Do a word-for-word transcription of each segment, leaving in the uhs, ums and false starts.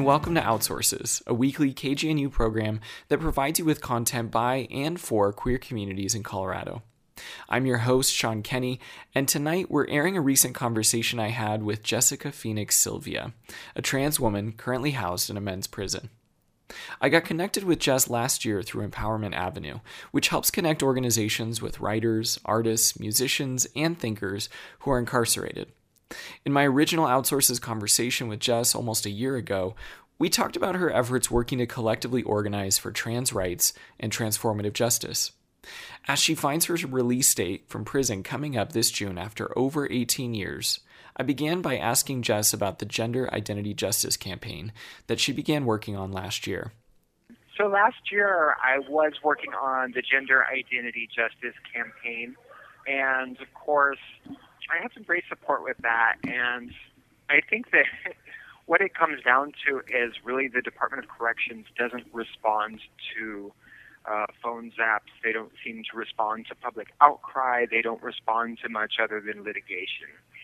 welcome to Outsources, a weekly K G N U program that provides you with content by and for queer communities in Colorado. I'm your host, Sean Kenny, and tonight we're airing a recent conversation I had with Jessica Phoenix Sylvia, a trans woman currently housed in a men's prison. I got connected with Jess last year through Empowerment Avenue, which helps connect organizations with writers, artists, musicians, and thinkers who are incarcerated. In my original Outsources conversation with Jess almost a year ago, we talked about her efforts working to collectively organize for trans rights and transformative justice. As she finds her release date from prison coming up this June after over eighteen years, I began by asking Jess about the Gender Identity Justice campaign that she began working on last year. So last year I was working on the Gender Identity Justice campaign, and of course I had some great support with that, and I think that what it comes down to is really the Department of Corrections doesn't respond to uh, phone zaps. They don't seem to respond to public outcry. They don't respond to much other than litigation.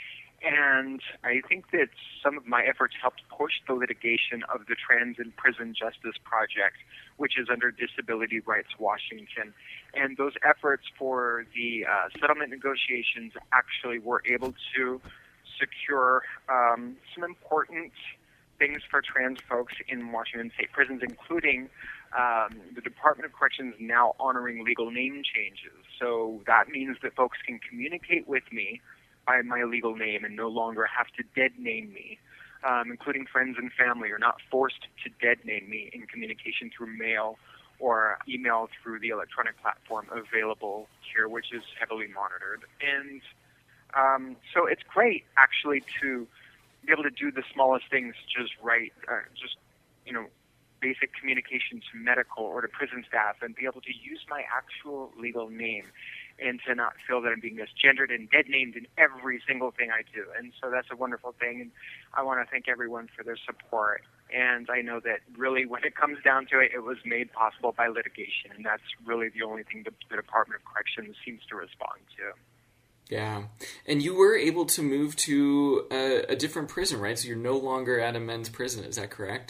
And I think that some of my efforts helped push the litigation of the Trans in Prison Justice Project, which is under Disability Rights Washington. And those efforts for the uh, settlement negotiations actually were able to secure um, some important things for trans folks in Washington state prisons, including um, the Department of Corrections now honoring legal name changes. So that means that folks can communicate with me by my legal name and no longer have to dead name me, um, including friends and family are not forced to dead name me in communication through mail or email through the electronic platform available here, which is heavily monitored. And um, so it's great, actually, to be able to do the smallest things just right, uh, just, you know, basic communication to medical or to prison staff and be able to use my actual legal name and to not feel that I'm being misgendered and dead named in every single thing I do. And so that's a wonderful thing, and I want to thank everyone for their support. And I know that really when it comes down to it, it was made possible by litigation, and that's really the only thing the, the Department of Corrections seems to respond to. Yeah. And you were able to move to a, a different prison, right? So you're no longer at a men's prison, is that correct?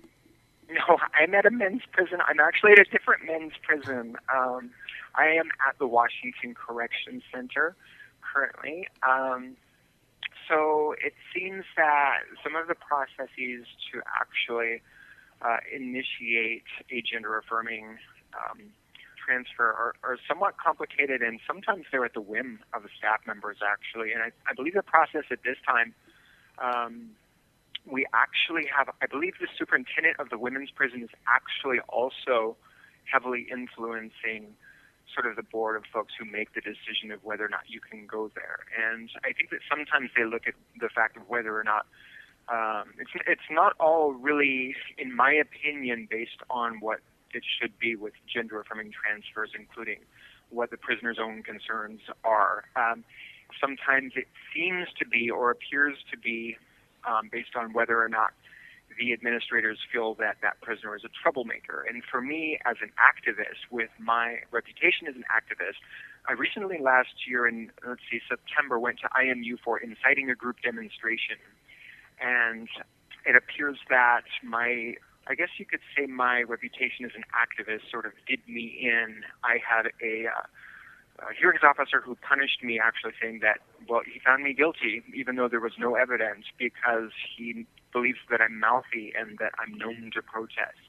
No, I'm at a men's prison. I'm actually at a different men's prison. Um, I am at the Washington Correction Center currently. Um, so it seems that some of the processes to actually uh, initiate a gender-affirming um, transfer are, are somewhat complicated, and sometimes they're at the whim of the staff members, actually. And I, I believe the process at this time, um, we actually have, I believe the superintendent of the women's prison is actually also heavily influencing sort of the board of folks who make the decision of whether or not you can go there. And I think that sometimes they look at the fact of whether or not, um, it's, it's not all really, in my opinion, based on what it should be with gender-affirming transfers, including what the prisoner's own concerns are. Um, sometimes it seems to be or appears to be um, based on whether or not the administrators feel that that prisoner is a troublemaker. And for me, as an activist, with my reputation as an activist, I recently last year in, let's see, September, went to I M U for inciting a group demonstration. And it appears that my, I guess you could say my reputation as an activist sort of did me in. I had a, uh, a hearings officer who punished me, actually saying that, well, he found me guilty, even though there was no evidence, because he believes that I'm mouthy and that I'm known to protest.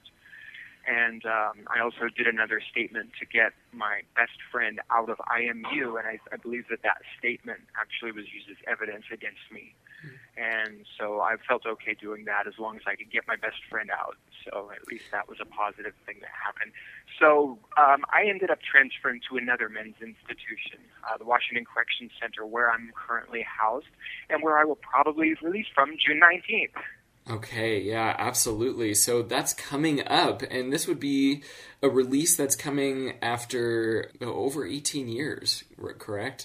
And um, I also did another statement to get my best friend out of I M U, and I, I believe that that statement actually was used as evidence against me. And so I felt okay doing that as long as I could get my best friend out. So at least that was a positive thing that happened. So um, I ended up transferring to another men's institution, uh, the Washington Correction Center, where I'm currently housed and where I will probably be released from June nineteenth. Okay, yeah, absolutely. So that's coming up, and this would be a release that's coming after oh, over eighteen years, correct?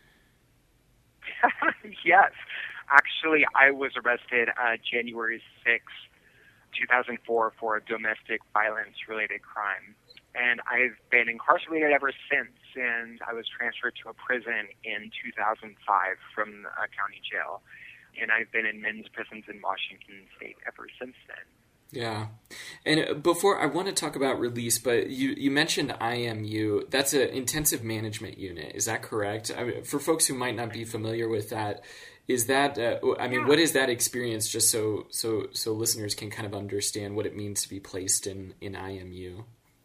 Yes. Actually, I was arrested uh, January sixth, two thousand four for a domestic violence-related crime. And I've been incarcerated ever since, and I was transferred to a prison in two thousand five from a county jail. And I've been in men's prisons in Washington State ever since then. Yeah. And before, I want to talk about release, but you, you mentioned I M U. That's an intensive management unit. Is that correct? I mean, for folks who might not be familiar with that, is that, uh, I mean, Yeah. what is that experience, just so, so, so listeners can kind of understand what it means to be placed in, in I M U?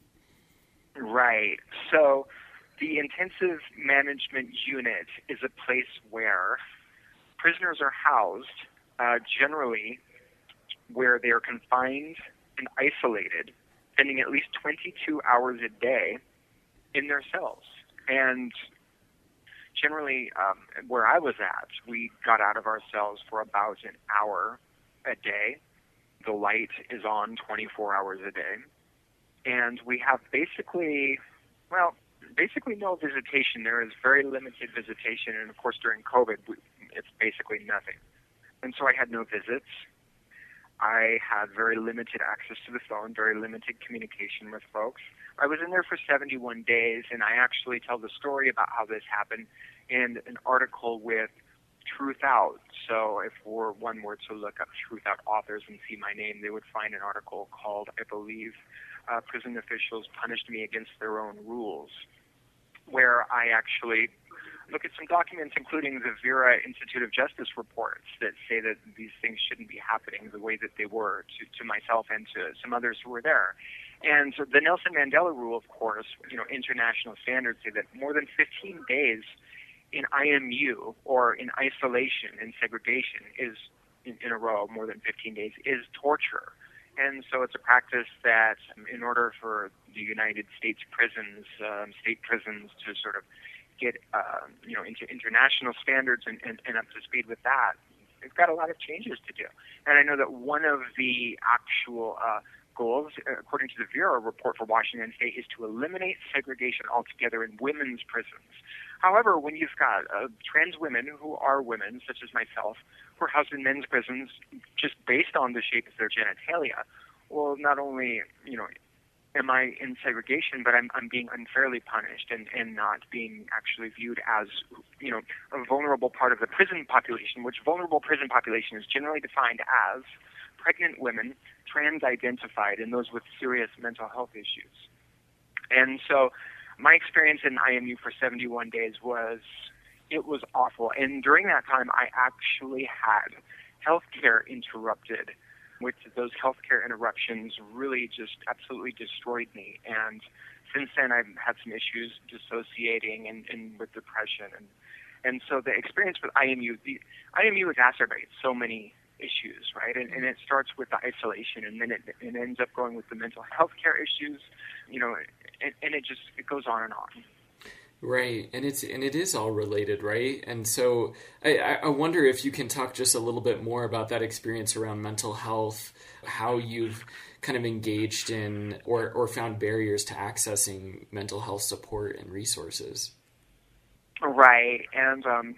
Right. So the intensive management unit is a place where prisoners are housed, uh, generally where they are confined and isolated, spending at least twenty-two hours a day in their cells. And generally, um, where I was at, we got out of our cells for about an hour a day. The light is on twenty-four hours a day. And we have basically, well, basically no visitation. There is very limited visitation. And of course, during COVID, we, it's basically nothing. And so I had no visits. I had very limited access to the phone, very limited communication with folks. I was in there for seventy-one days, and I actually tell the story about how this happened in an article with Truth Out. So if we're, one were to look up Truth Out authors and see my name, they would find an article called, I believe, uh, Prison Officials Punished Me Against Their Own Rules, where I actually look at some documents, including the Vera Institute of Justice reports that say that these things shouldn't be happening the way that they were to, to myself and to some others who were there. And so the Nelson Mandela rule, of course, you know, international standards say that more than fifteen days in I M U or in isolation and segregation is, in, in a row, more than fifteen days, is torture. And so it's a practice that um, in order for the United States prisons, um, state prisons to sort of get uh, you know into international standards and, and, and up to speed with that, they've got a lot of changes to do. And I know that one of the actual uh, goals, according to the Vera report for Washington State, is to eliminate segregation altogether in women's prisons. However, when you've got uh, trans women who are women, such as myself, who are housed in men's prisons just based on the shape of their genitalia, well, not only, you know, am I in segregation, but I'm, I'm being unfairly punished and, and not being actually viewed as, you know, a vulnerable part of the prison population, which vulnerable prison population is generally defined as pregnant women, trans-identified, and those with serious mental health issues. And so my experience in I M U for seventy-one days was, it was awful. And during that time, I actually had healthcare interrupted, which those healthcare interruptions really just absolutely destroyed me. And since then, I've had some issues dissociating and, and with depression. And, and so the experience with I M U, the I M U exacerbates so many issues, right? And, and it starts with the isolation, and then it, it ends up going with the mental health care issues, you know, and, and it just, it goes on and on. Right, and it's and it is all related, right? And so I, I wonder if you can talk just a little bit more about that experience around mental health, how you've kind of engaged in or, or found barriers to accessing mental health support and resources. Right, and um,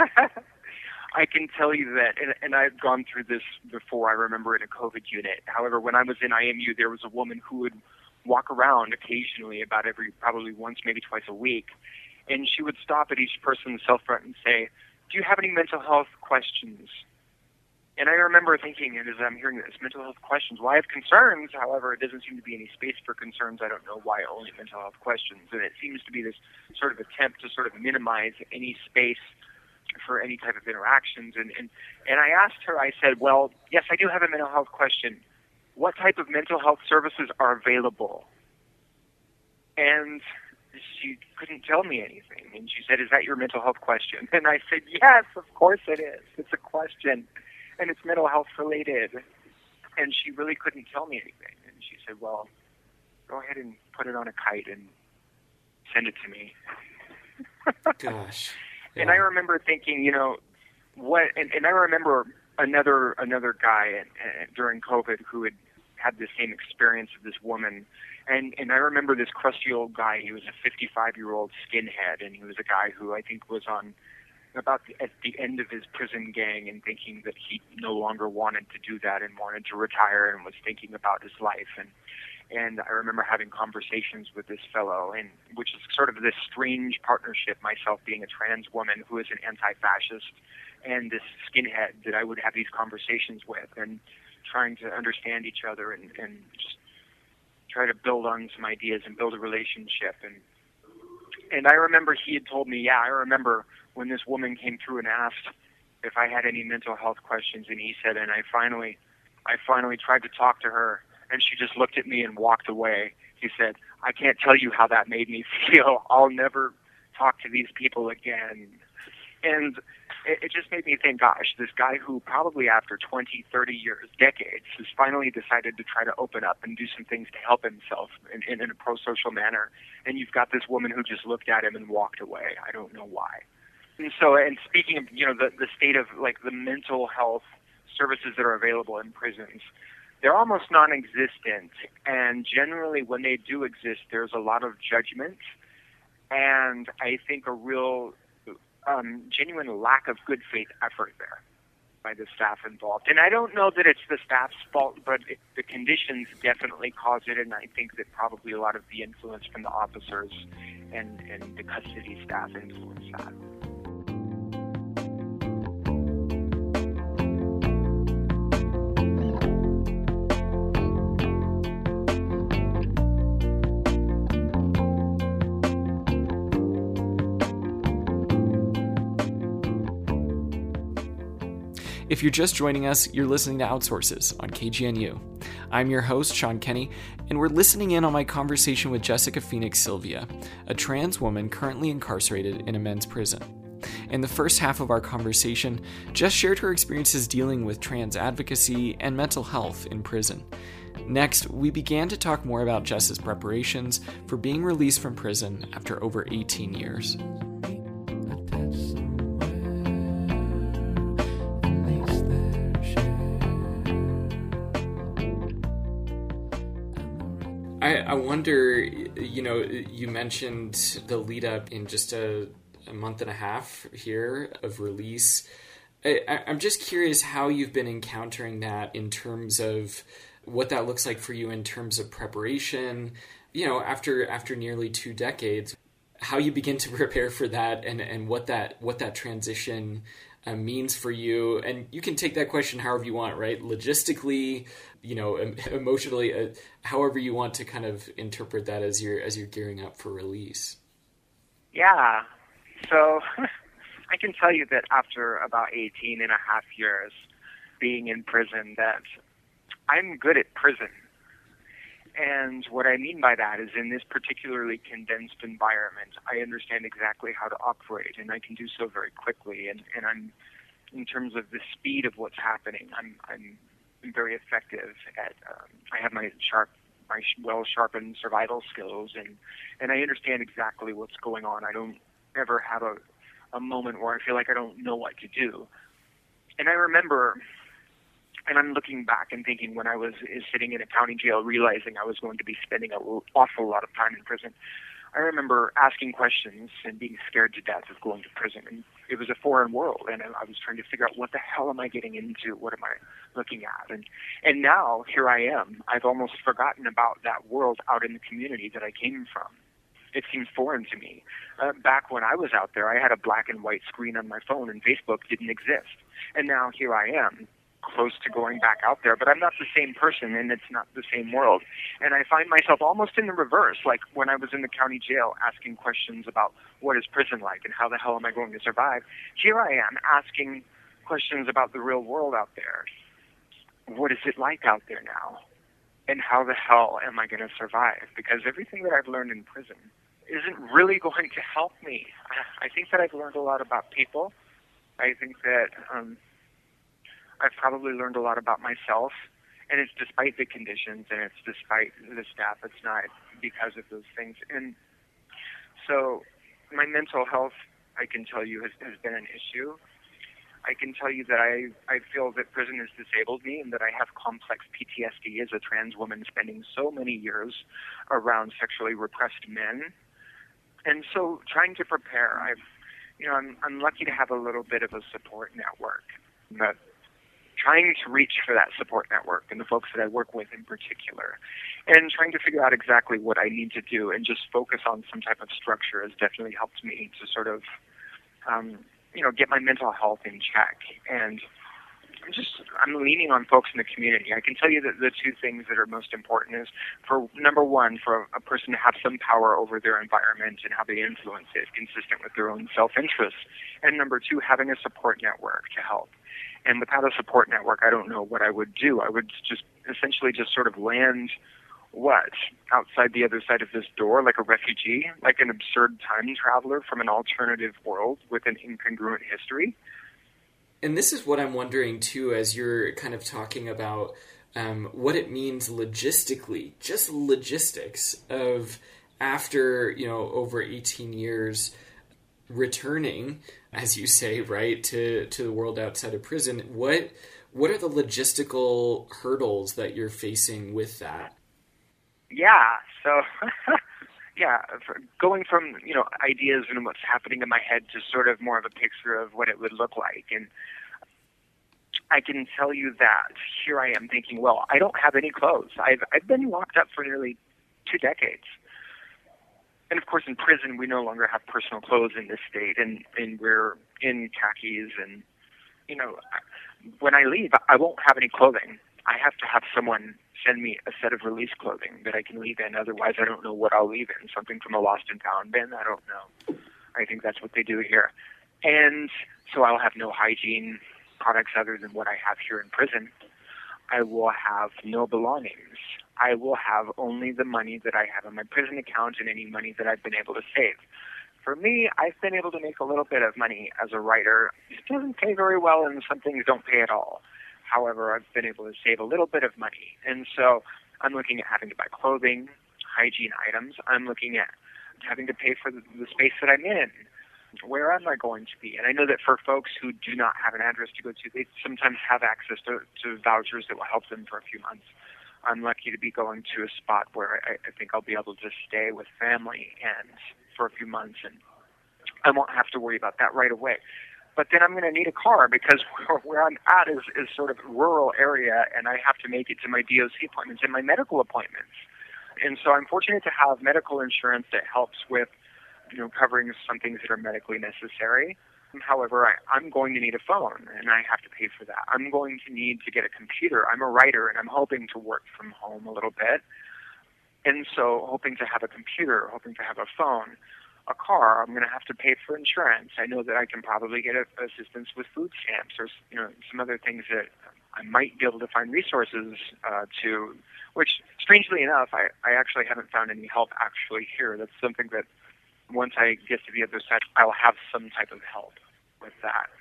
I can tell you that, and, and I've gone through this before, I remember in a COVID unit. However, when I was in I M U, there was a woman who would walk around occasionally, about every, probably once, maybe twice a week, and she would stop at each person's cell front and say, "Do you have any mental health questions?" And I remember thinking, and as I'm hearing this, mental health questions, well, I have concerns, however, it doesn't seem to be any space for concerns. I don't know why only mental health questions. And it seems to be this sort of attempt to sort of minimize any space for any type of interactions. And, and, and I asked her, I said, well, yes, I do have a mental health question. What type of mental health services are available? And she couldn't tell me anything. And she said, is that your mental health question? And I said, yes, of course it is. It's a question. And it's mental health related. And she really couldn't tell me anything. And she said, well, go ahead and put it on a kite and send it to me. Gosh. Yeah. And I remember thinking, you know, what, and, and I remember another another guy uh, during COVID who had had the same experience of this woman. And, and I remember this crusty old guy. He was a fifty-five-year-old skinhead, and he was a guy who I think was on about the, at the end of his prison gang and thinking that he no longer wanted to do that and wanted to retire and was thinking about his life. And and I remember having conversations with this fellow, and which is sort of this strange partnership, myself being a trans woman who is an anti-fascist and this skinhead that I would have these conversations with. And trying to understand each other and, and just try to build on some ideas and build a relationship. And and I remember he had told me, yeah, I remember when this woman came through and asked if I had any mental health questions, and he said, and I finally, I finally tried to talk to her, and she just looked at me and walked away. He said, I can't tell you how that made me feel. I'll never talk to these people again. And it, it just made me think, gosh, this guy who probably after twenty, thirty years, decades, has finally decided to try to open up and do some things to help himself in, in, in a pro-social manner. And you've got this woman who just looked at him and walked away. I don't know why. And so, and speaking of, you know, the, the state of, like, the mental health services that are available in prisons, they're almost non-existent. And generally, when they do exist, there's a lot of judgment and I think a real um, genuine lack of good faith effort there by the staff involved. And I don't know that it's the staff's fault, but it, the conditions definitely cause it, and I think that probably a lot of the influence from the officers and, and the custody staff influence that. If you're just joining us, you're listening to Outsources on K G N U. I'm your host, Sean Kenny, and we're listening in on my conversation with Jessica Phoenix Sylvia, a trans woman currently incarcerated in a men's prison. In the first half of our conversation, Jess shared her experiences dealing with trans advocacy and mental health in prison. Next, we began to talk more about Jess's preparations for being released from prison after over eighteen years. I, I wonder, you know, you mentioned the lead up in just a, a month and a half here of release. I, I'm just curious how you've been encountering that in terms of what that looks like for you in terms of preparation, you know, after after nearly two decades, how you begin to prepare for that and, and what that what that transition uh, means for you. And you can take that question however you want, right? Logistically, you know, emotionally, uh, however you want to kind of interpret that as you're as you're gearing up for release. Yeah. So I can tell you that after about eighteen and a half years being in prison, that I'm good at prison. And what I mean by that is in this particularly condensed environment, I understand exactly how to operate, and I can do so very quickly. And, and I'm, in terms of the speed of what's happening, I'm, I'm very effective at, um, I have my sharp, my well-sharpened survival skills, and, and I understand exactly what's going on. I don't ever have a, a moment where I feel like I don't know what to do. And I remember, and I'm looking back and thinking when I was sitting in a county jail, realizing I was going to be spending an awful lot of time in prison, I remember asking questions and being scared to death of going to prison. And it was a foreign world, and I was trying to figure out, what the hell am I getting into? What am I looking at? And and now, here I am. I've almost forgotten about that world out in the community that I came from. It seems foreign to me. Uh, back when I was out there, I had a black and white screen on my phone, and Facebook didn't exist. And now here I am, close to going back out there, but I'm not the same person, and it's not the same world. And I find myself almost in the reverse, like when I was in the county jail asking questions about what is prison like and how the hell am I going to survive. Here I am asking questions about the real world out there. What is it like out there now? And how the hell am I going to survive? Because everything that I've learned in prison isn't really going to help me. I think that I've learned a lot about people. I think that um, I've probably learned a lot about myself, and it's despite the conditions, and it's despite the staff. It's not because of those things. And so my mental health, I can tell you, has, has been an issue. I can tell you that I, I feel that prison has disabled me and that I have complex P T S D as a trans woman spending so many years around sexually repressed men. And so trying to prepare, I've, you know, I'm, I'm lucky to have a little bit of a support network, but trying to reach for that support network and the folks that I work with in particular, and trying to figure out exactly what I need to do and just focus on some type of structure has definitely helped me to sort of, um, you know, get my mental health in check. And I'm just, I'm leaning on folks in the community. I can tell you that the two things that are most important is, for number one, for a person to have some power over their environment and how they influence it, consistent with their own self-interest. And number two, having a support network to help. And without a support network, I don't know what I would do. I would just essentially just sort of land, what, outside the other side of this door, like a refugee, like an absurd time traveler from an alternative world with an incongruent history. And this is what I'm wondering, too, as you're kind of talking about um, what it means logistically, just logistics of after, you know, over eighteen years returning, as you say, right, to, to the world outside of prison. What, what are the logistical hurdles that you're facing with that? Yeah, so... Yeah, going from, you know, ideas and what's happening in my head to sort of more of a picture of what it would look like. And I can tell you that here I am thinking, well, I don't have any clothes. I've, I've been locked up for nearly two decades. And, of course, in prison, we no longer have personal clothes in this state, and, and we're in khakis. And, you know, when I leave, I won't have any clothing. I have to have someone send me a set of release clothing that I can leave in. Otherwise, I don't know what I'll leave in. Something from a lost and found bin? I don't know. I think that's what they do here. And so I'll have no hygiene products other than what I have here in prison. I will have no belongings. I will have only the money that I have in my prison account and any money that I've been able to save. For me, I've been able to make a little bit of money as a writer. It doesn't pay very well, and some things don't pay at all. However, I've been able to save a little bit of money. And so I'm looking at having to buy clothing, hygiene items. I'm looking at having to pay for the, the space that I'm in. Where am I going to be? And I know that for folks who do not have an address to go to, they sometimes have access to, to vouchers that will help them for a few months. I'm lucky to be going to a spot where I, I think I'll be able to stay with family and for a few months, and I won't have to worry about that right away. But then I'm going to need a car because where I'm at is, is sort of a rural area, and I have to make it to my D O C appointments and my medical appointments. And so I'm fortunate to have medical insurance that helps with, you know, covering some things that are medically necessary. However, I, I'm going to need a phone, and I have to pay for that. I'm going to need to get a computer. I'm a writer, and I'm hoping to work from home a little bit. And so hoping to have a computer, hoping to have a phone. A car, I'm going to have to pay for insurance. I know that I can probably get a, assistance with food stamps or, you know, some other things that I might be able to find resources uh, to, which, strangely enough, I, I actually haven't found any help actually here. That's something that once I get to the other side, I'll have some type of help with that.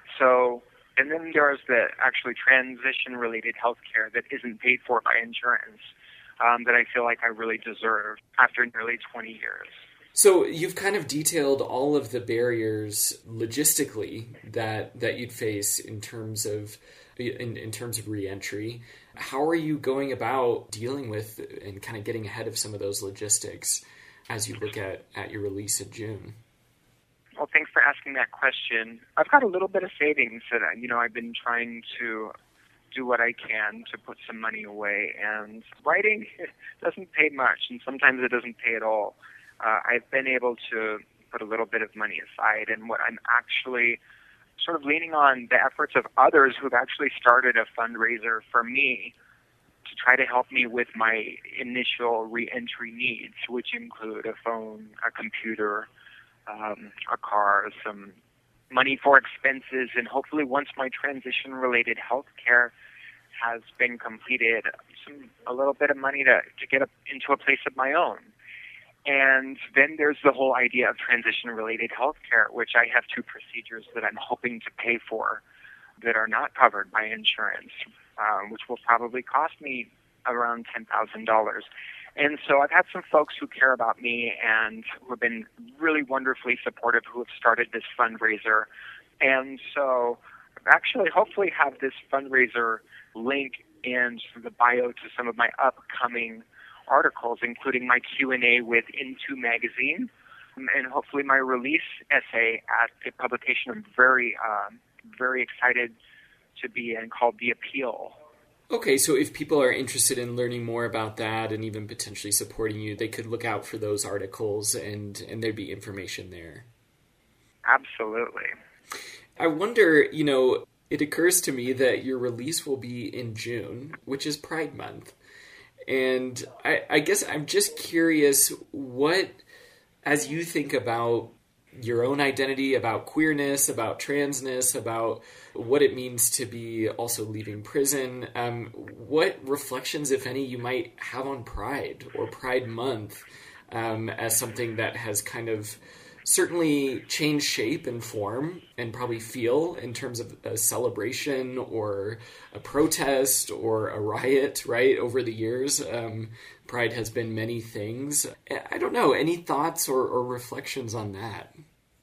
So, and then there's the actually transition-related health care that isn't paid for by insurance um, that I feel like I really deserve after nearly twenty years. So you've kind of detailed all of the barriers logistically that that you'd face in terms of in, in terms of reentry. How are you going about dealing with and kind of getting ahead of some of those logistics as you look at, at your release in June? Well, thanks for asking that question. I've got a little bit of savings that, you know, I've been trying to do what I can to put some money away. And writing doesn't pay much, and sometimes it doesn't pay at all. Uh, I've been able to put a little bit of money aside, and what I'm actually sort of leaning on the efforts of others who've actually started a fundraiser for me to try to help me with my initial reentry needs, which include a phone, a computer, um, a car, some money for expenses, and hopefully once my transition-related health care has been completed, some a little bit of money to, to get up into a place of my own. And then there's the whole idea of transition-related health care, which I have two procedures that I'm hoping to pay for that are not covered by insurance, um, which will probably cost me around ten thousand dollars. And so I've had some folks who care about me and who have been really wonderfully supportive who have started this fundraiser. And so actually hopefully have this fundraiser link in the bio to some of my upcoming articles, including my Q and A with Into Magazine, and hopefully my release essay at a publication I'm very, um, very excited to be in called The Appeal. Okay, so if people are interested in learning more about that and even potentially supporting you, they could look out for those articles and, and there'd be information there. Absolutely. I wonder, you know, It occurs to me that your release will be in June, which is Pride Month. And I, I guess I'm just curious what, as you think about your own identity, about queerness, about transness, about what it means to be also leaving prison, um, what reflections, if any, you might have on Pride or Pride Month um, as something that has kind of certainly changed shape and form and probably feel in terms of a celebration or a protest or a riot, right? Over the years, um, Pride has been many things. I don't know, any thoughts or, or reflections on that?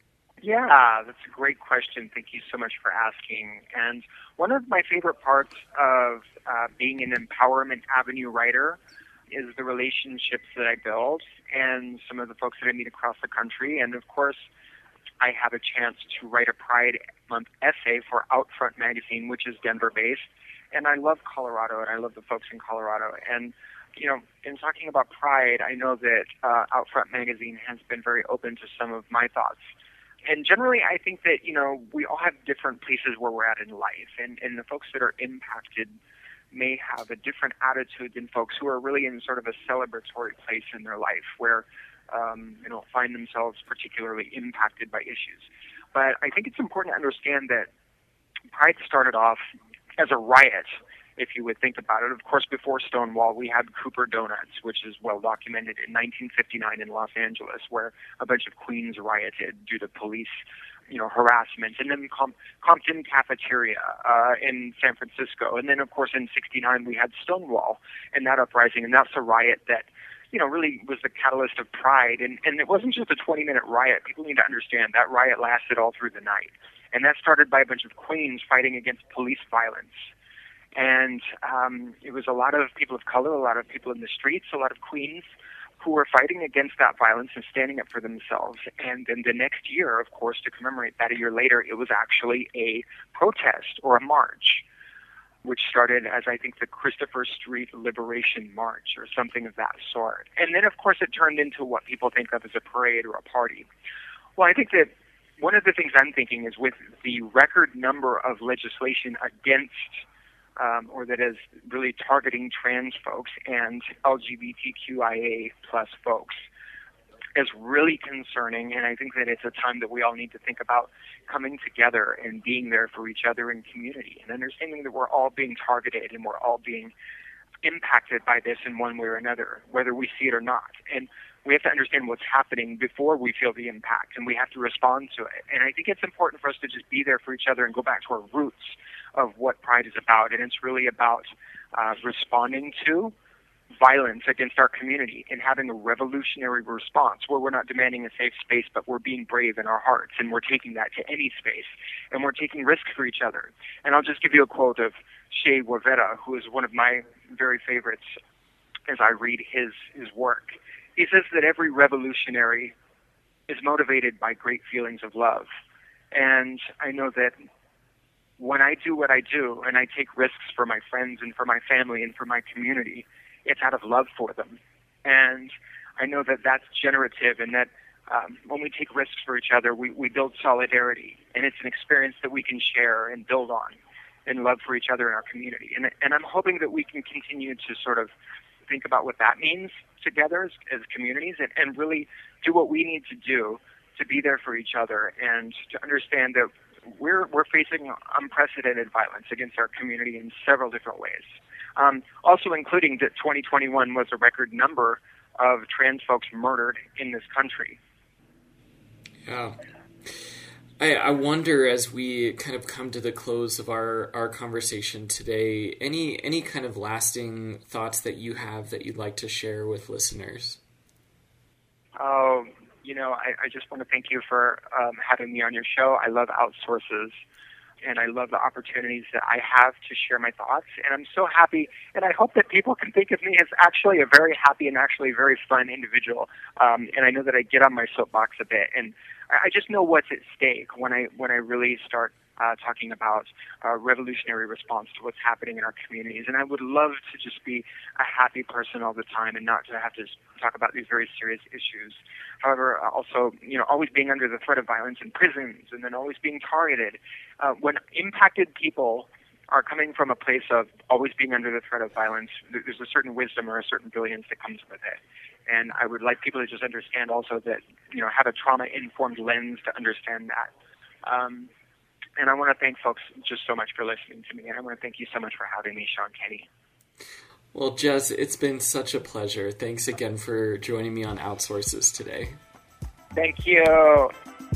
Yeah, that's a great question. Thank you so much for asking. And one of my favorite parts of uh, being an Empowerment Avenue writer is the relationships that I build and some of the folks that I meet across the country. And of course, I have a chance to write a Pride Month essay for Outfront magazine, which is Denver-based. And I love Colorado, and I love the folks in Colorado. And, you know, in talking about Pride, I know that uh, Outfront magazine has been very open to some of my thoughts. And generally, I think that, you know, we all have different places where we're at in life. And, and the folks that are impacted may have a different attitude than folks who are really in sort of a celebratory place in their life where, um, you know, find themselves particularly impacted by issues. But I think it's important to understand that Pride started off as a riot, if you would think about it. Of course, before Stonewall, we had Cooper Donuts, which is well documented in nineteen fifty-nine in Los Angeles, where a bunch of queens rioted due to police, you know, harassment. And then Com- Compton Cafeteria uh, in San Francisco. And then, of course, in sixty-nine, we had Stonewall and that uprising. And that's a riot that, you know, really was the catalyst of Pride. And, and it wasn't just a twenty-minute riot. People need to understand that riot lasted all through the night. And that started by a bunch of queens fighting against police violence. And um, it was a lot of people of color, a lot of people in the streets, a lot of queens who were fighting against that violence and standing up for themselves. And then the next year, of course, to commemorate that a year later, it was actually a protest or a march, which started as, I think, the Christopher Street Liberation March or something of that sort. And then, of course, it turned into what people think of as a parade or a party. Well, I think that one of the things I'm thinking is with the record number of legislation against Um, or that is really targeting trans folks and L G B T Q I A plus folks is really concerning. And I think that it's a time that we all need to think about coming together and being there for each other in community and understanding that we're all being targeted and we're all being impacted by this in one way or another, whether we see it or not. And we have to understand what's happening before we feel the impact, and we have to respond to it. And I think it's important for us to just be there for each other and go back to our roots of what Pride is about. And it's really about uh, responding to violence against our community and having a revolutionary response where we're not demanding a safe space, but we're being brave in our hearts, and we're taking that to any space, and we're taking risks for each other. And I'll just give you a quote of Che Guevara, who is one of my very favorites as I read his, his work. He says that every revolutionary is motivated by great feelings of love. And I know that when I do what I do and I take risks for my friends and for my family and for my community, it's out of love for them. And I know that that's generative, and that um, when we take risks for each other, we, we build solidarity. And it's an experience that we can share and build on and love for each other in our community. And, and I'm hoping that we can continue to sort of think about what that means together as, as communities, and, and really do what we need to do to be there for each other and to understand that we're we're facing unprecedented violence against our community in several different ways. Um, also including that twenty twenty-one was a record number of trans folks murdered in this country. Yeah. I, I wonder, as we kind of come to the close of our, our conversation today, any any kind of lasting thoughts that you have that you'd like to share with listeners? Oh, you know, I, I just want to thank you for um, having me on your show. I love Outsources, and I love the opportunities that I have to share my thoughts. And I'm so happy, and I hope that people can think of me as actually a very happy and actually very fun individual. Um, and I know that I get on my soapbox a bit, and I just know what's at stake when I when I really start uh, talking about a revolutionary response to what's happening in our communities. And I would love to just be a happy person all the time and not to have to talk about these very serious issues. However, also, you know, always being under the threat of violence in prisons and then always being targeted. Uh, when impacted people are coming from a place of always being under the threat of violence, there's a certain wisdom or a certain brilliance that comes with it. And I would like people to just understand also that, you know, have a trauma-informed lens to understand that. Um, and I want to thank folks just so much for listening to me. And I want to thank you so much for having me, Sean Kenny. Well, Jess, it's been such a pleasure. Thanks again for joining me on Outsources today. Thank you.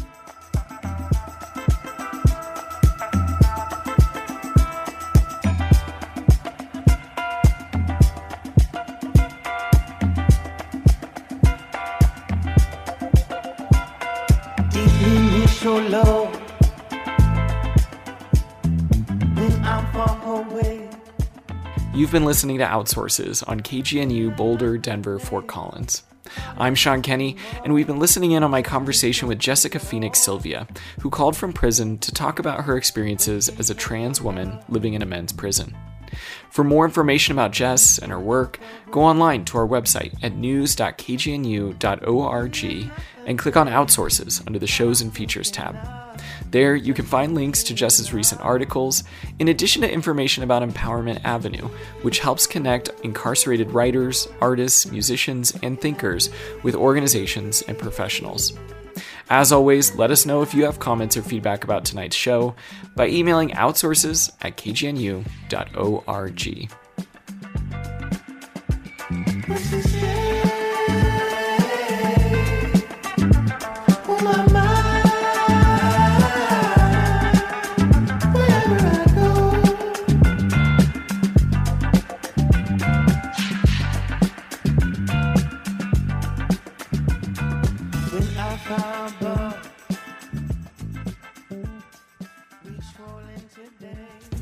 So low when I'm far away. You've been listening to Outsources on K G N U Boulder, Denver, Fort Collins. I'm Sean Kenny, and we've been listening in on my conversation with Jessica Phoenix Sylvia, who called from prison to talk about her experiences as a trans woman living in a men's prison. For more information about Jess and her work, go online to our website at news dot k g n u dot org and click on Outsources under the Shows and Features tab. There, you can find links to Jess's recent articles, in addition to information about Empowerment Avenue, which helps connect incarcerated writers, artists, musicians, and thinkers with organizations and professionals. As always, let us know if you have comments or feedback about tonight's show by emailing outsources at k g n u dot org. Today